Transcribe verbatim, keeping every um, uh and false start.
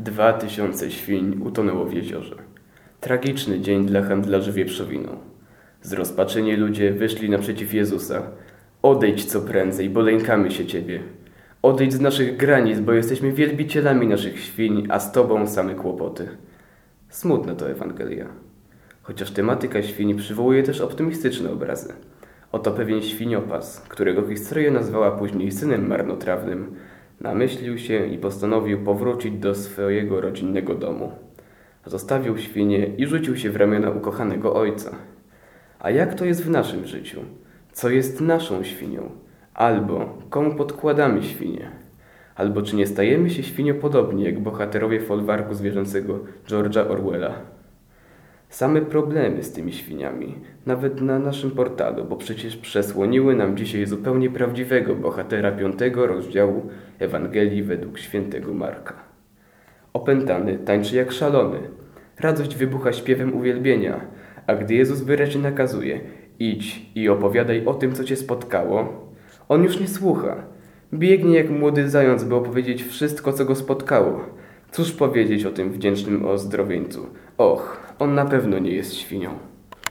Dwa tysiące świń utonęło w jeziorze. Tragiczny dzień dla handlarzy wieprzowiną. Zrozpaczeni ludzie wyszli naprzeciw Jezusa. Odejdź co prędzej, bo lękamy się Ciebie. Odejdź z naszych granic, bo jesteśmy wielbicielami naszych świń, a z Tobą same kłopoty. Smutna to Ewangelia. Chociaż tematyka świń przywołuje też optymistyczne obrazy. Oto pewien świniopas, którego historia nazwała później synem marnotrawnym, namyślił się i postanowił powrócić do swojego rodzinnego domu. Zostawił świnię i rzucił się w ramiona ukochanego ojca. A jak to jest w naszym życiu? Co jest naszą świnią? Albo komu podkładamy świnię? Albo czy nie stajemy się świniopodobni, jak bohaterowie folwarku zwierzęcego George'a Orwella? Same problemy z tymi świniami, nawet na naszym portalu, bo przecież przesłoniły nam dzisiaj zupełnie prawdziwego bohatera piątego rozdziału Ewangelii według świętego Marka. Opętany tańczy jak szalony. Radość wybucha śpiewem uwielbienia, a gdy Jezus wyraźnie nakazuje: idź i opowiadaj o tym, co cię spotkało, on już nie słucha. Biegnie jak młody zając, by opowiedzieć wszystko, co go spotkało. Cóż powiedzieć o tym wdzięcznym ozdrowieńcu? Och, on na pewno nie jest świnią.